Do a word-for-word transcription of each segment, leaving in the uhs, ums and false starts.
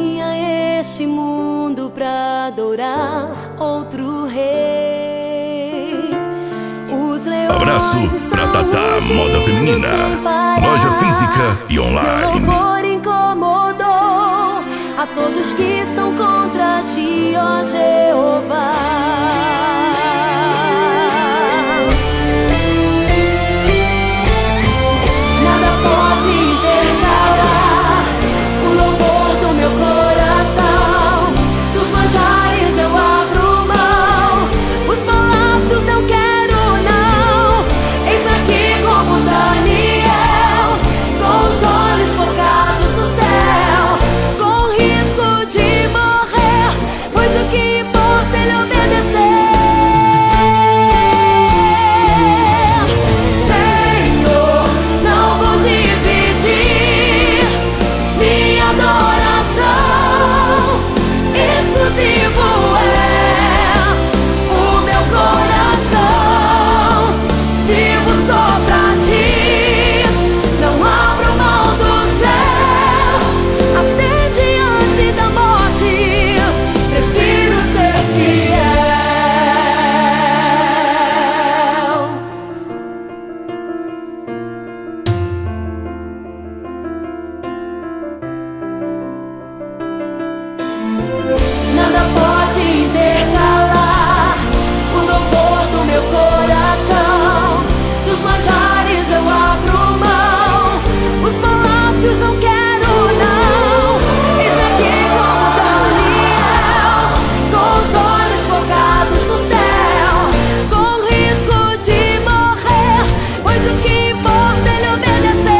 vim a este mundo pra adorar outro rei. Os leões Abraço pra Tatá Moda Feminina, loja física e online. Meu louvor incomodou a todos que são contra ti, ó Jeová. Nada pode intercalar o louvor do meu coração. Dos manjares eu abro mão, os palácios não quero não. Eis-me aqui como Daniel, com os olhos focados no céu, com risco de morrer, pois o que importa é ele obedecer.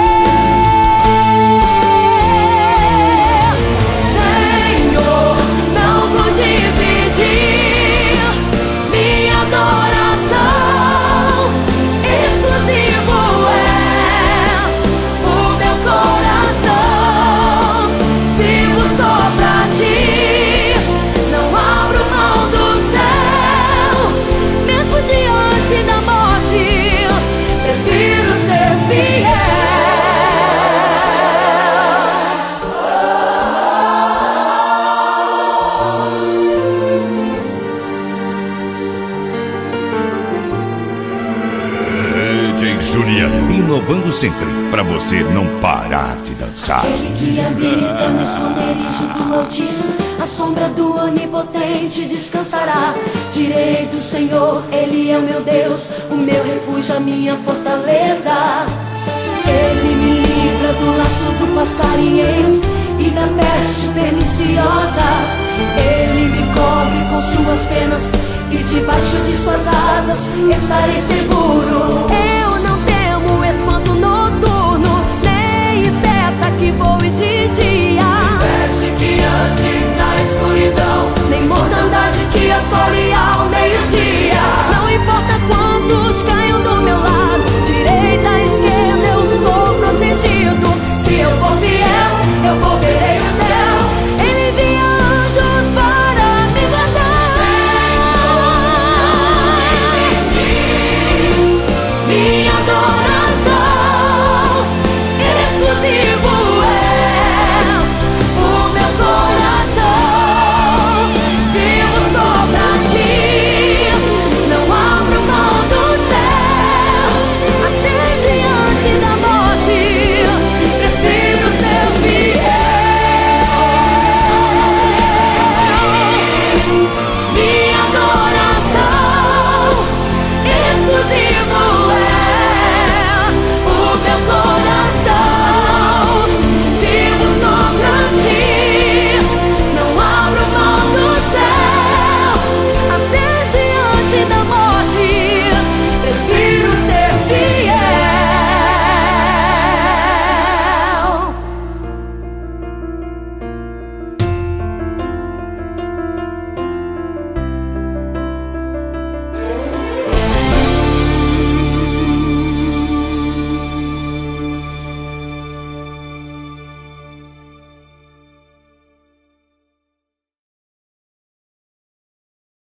Juliano, inovando sempre, pra você não parar de dançar. Ele que habita no esconderijo do Altíssimo, a sombra do Onipotente descansará. Direi do Senhor, Ele é o meu Deus, o meu refúgio, a minha fortaleza. Ele me livra do laço do passarinheiro e da peste perniciosa. Ele me cobre com suas penas e debaixo de suas asas estarei seguro. Eu